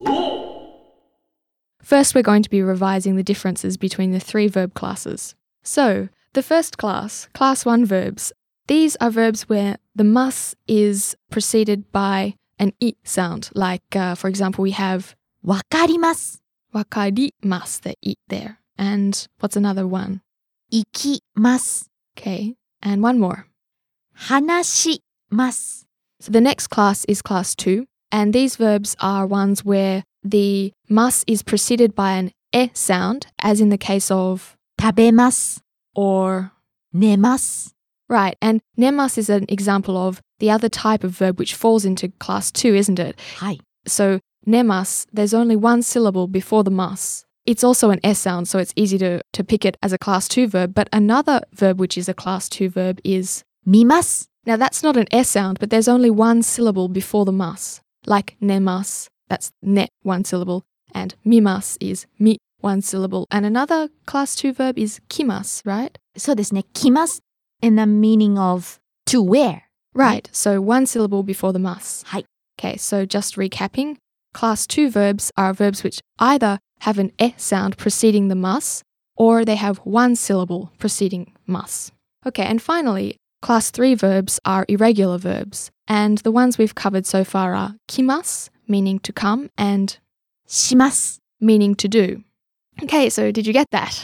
First, we're going to be revising the differences between the three verb classes. So, the first class, class 1 verbs, these are verbs where the mas is preceded by an I sound. Like, for example, we have わかります。 wakarimasu, the I there. And what's another one? 行きます。 Okay, and one more. 話します。 So the next class is class 2, and these verbs are ones where the mas is preceded by an e sound, as in the case of 食べます。 or. 寝ます。 Right, and nemas is an example of the other type of verb which falls into class 2, isn't it? はい。 So nemas, there's only one syllable before the mas. It's also an S sound, so it's easy to pick it as a class 2 verb. But another verb which is a class 2 verb is 見ます。 now that's not an S sound, but there's only one syllable before the mas. Like nemas, that's ne, one syllable, and mimas is mi, one syllable. And another class 2 verb is kimas, right? そうですね。来ます in the meaning of to wear. Right, so one syllable before the mas. はい。 Okay, so just recapping, class 2 verbs are verbs which either have an e sound preceding the mas or they have one syllable preceding mas. Okay, and finally, class 3 verbs are irregular verbs, and the ones we've covered so far are kimas, meaning to come, and します。 meaning to do. Okay, so did you get that?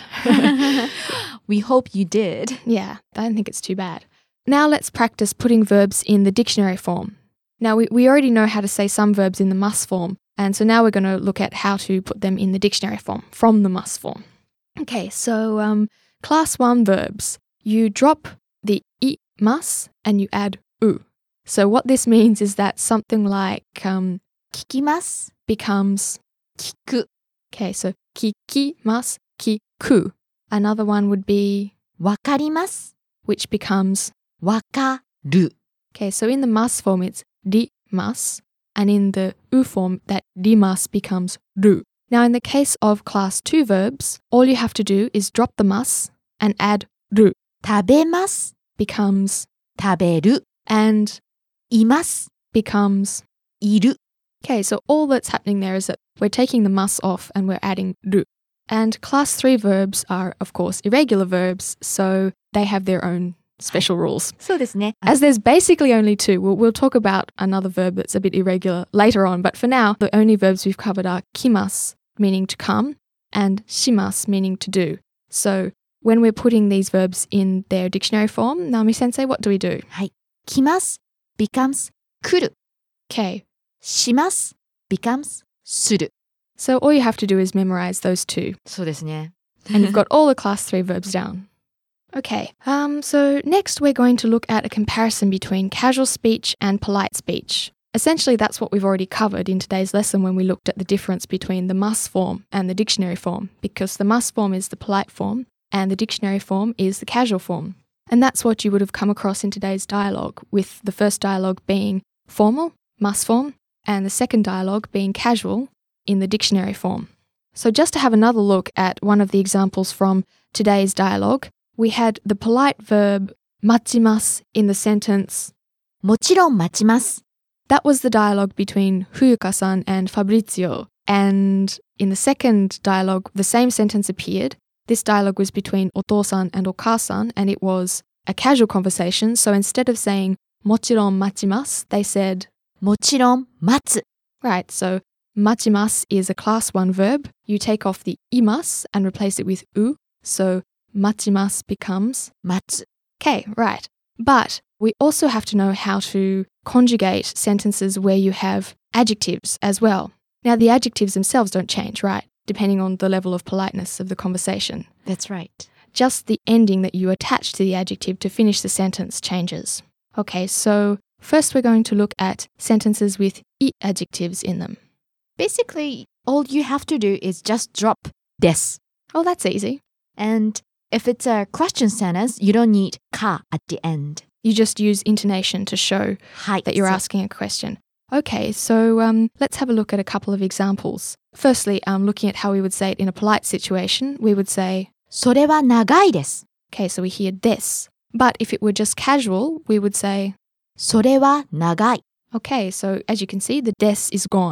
We hope you did. Yeah, I don't think it's too bad. Now let's practice putting verbs in the dictionary form. Now we already know how to say some verbs in the must form, and so now we're going to look at how to put them in the dictionary form from the must form. Okay, so class 1 verbs, you drop the I mas and you add u. So what this means is that something like 聞きます。 becomes, 聞く。 okay, so kikimas, kiku. Another one would be わかります。 which becomes, わかる。 okay, so in the mas form it's rimas, and in the u form that rimas becomes ru. Now in the case of class 2 verbs, all you have to do is drop the mas and add ru 食べます。 becomes 食べる。 and います。 becomes. いる。 Okay, so all that's happening there is that we're taking the mas off and we're adding ru. And class 3 verbs are, of course, irregular verbs, so they have their own special rules. そうですね。 As there's basically only 2, we'll talk about another verb that's a bit irregular later on, but for now, the only verbs we've covered are kimas, meaning to come, and shimas, meaning to do. So when we're putting these verbs in their dictionary form, Naomi-sensei, what do we do? はい。来ます becomes 来る。 Okay, します becomes する。 so all you have to do is memorize those 2, そうですね。 and you've got all the class 3 verbs down. Okay, so next we're going to look at a comparison between casual speech and polite speech. Essentially, that's what we've already covered in today's lesson when we looked at the difference between the must form and the dictionary form, because the must form is the polite form and the dictionary form is the casual form. And that's what you would have come across in today's dialogue, with the first dialogue being formal, must form, and the second dialogue being casual in the dictionary form. So just to have another look at one of the examples from today's dialogue, we had the polite verb 待ちます in the sentence. もちろん待ちます。 That was the dialogue between Fuyuka-san and Fabrizio. And in the second dialogue, the same sentence appeared. This dialogue was between Oto-san and Oka-san, and it was a casual conversation. So instead of saying もちろん待ちます, they said, もちろん待つ。 right, so 待ちます is a class 1 verb. You take off the imas and replace it with u. So 待ちます becomes 待つ。 okay, right. But we also have to know how to conjugate sentences where you have adjectives as well. Now, the adjectives themselves don't change, right? Depending on the level of politeness of the conversation. That's right. Just the ending that you attach to the adjective to finish the sentence changes. Okay, so first we're going to look at sentences with I adjectives in them. Basically, all you have to do is just drop です。 Oh, that's easy. And if it's a question sentence, you don't need か at the end. You just use intonation to show はい。 that you're そう asking a question. Okay, so let's have a look at a couple of examples. Firstly, looking at how we would say it in a polite situation, we would say, それは長いです。 okay, so we hear this. But if it were just casual, we would say, それは長い。 okay, so as you can see, the des is gone.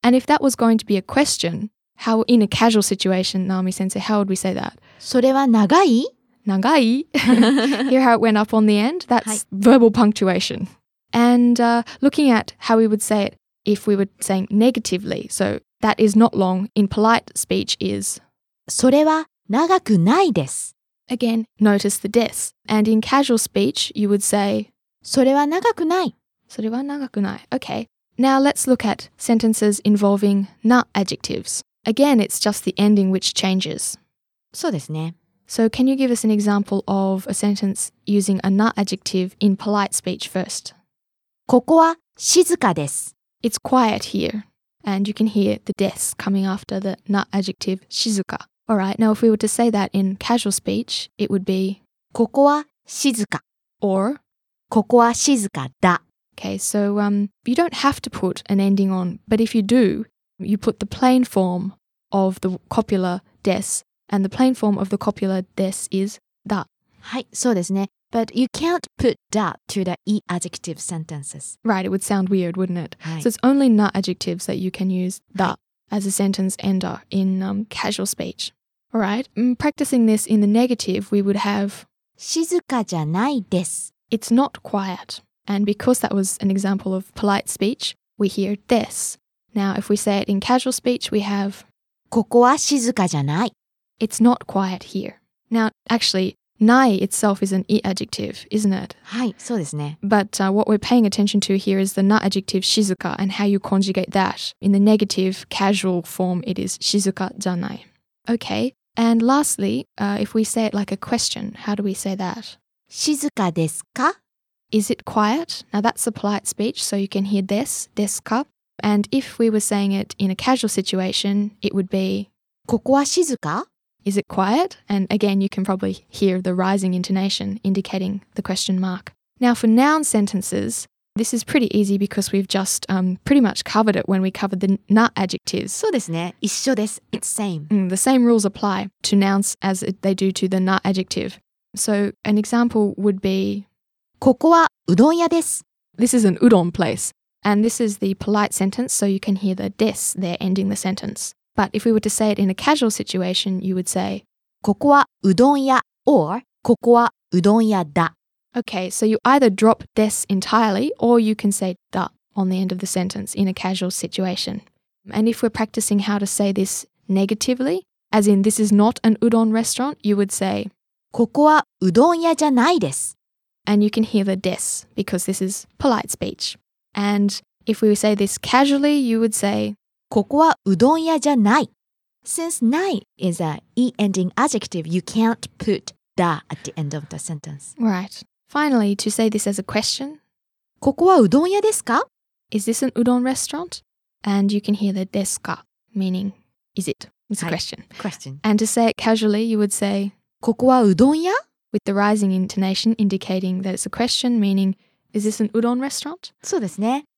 And if that was going to be a question, how in a casual situation, Naomi Sensei, how would we say that? それは長い? Nagai. Hear how it went up on the end? That's verbal punctuation. And looking at how we would say it if we were saying negatively. So that is not long in polite speech is, それは長くないです. again, notice the des. And in casual speech, you would say, それは長くない. それは長くない. Okay. Now let's look at sentences involving na adjectives. Again, it's just the ending which changes. そうですね. So can you give us an example of a sentence using a na adjective in polite speech first? ここは静かです. It's quiet here. And you can hear the des coming after the na adjective shizuka. Alright, now if we were to say that in casual speech, it would be ここは静か. or, ここは静かだ. okay, so you don't have to put an ending on, but if you do, you put the plain form of the copula des, and the plain form of the copula des is da. はい、そうですね. But you can't put that to the e-adjective sentences. Right, it would sound weird, wouldn't it? はい So it's only na adjectives that you can use da as a sentence ender in casual speech. Alright, practicing this in the negative, we would have 静かじゃないです. it's not quiet. And because that was an example of polite speech, we hear des. Now, if we say it in casual speech, we have ここは静かじゃない. it's not quiet here. Now, actually, nai itself is an e adjective, isn't it? はい、そうですね. But what we're paying attention to here is the na adjective shizuka and how you conjugate that. In the negative, casual form, it is shizuka janai. Okay, and lastly, if we say it like a question, how do we say that? 静かですか? Is it quiet? Now that's a polite speech, so you can hear desu ka. And if we were saying it in a casual situation, it would be ここは静か? is it quiet? And again, you can probably hear the rising intonation indicating the question mark. Now for noun sentences, this is pretty easy because we've just pretty much covered it when we covered the na adjectives. そうですね. 一緒です. It's same. The same rules apply to nouns as they do to the na adjective. So an example would be, ここはうどん屋です. this is an udon place. And this is the polite sentence, so you can hear the des there ending the sentence. But if we were to say it in a casual situation, you would say, ここはうどん屋 or ここはうどん屋だ. okay, so you either drop des entirely or you can say da on the end of the sentence in a casual situation. And if we're practicing how to say this negatively, as in this is not an udon restaurant, you would say, ここはうどん屋じゃないです. and you can hear the des because this is polite speech. And if we say this casually, you would say, ここはうどん屋じゃない. Since ない is a e-ending adjective, you can't put da at the end of the sentence. right. Finally, to say this as a question, ここはうどん屋ですか? is this an udon restaurant? And you can hear the desu ka, meaning, is it? It's a はい question. Question. And to say it casually, you would say, ここはうどん屋? with the rising intonation indicating that it's a question, meaning, is this an udon restaurant? そうですね.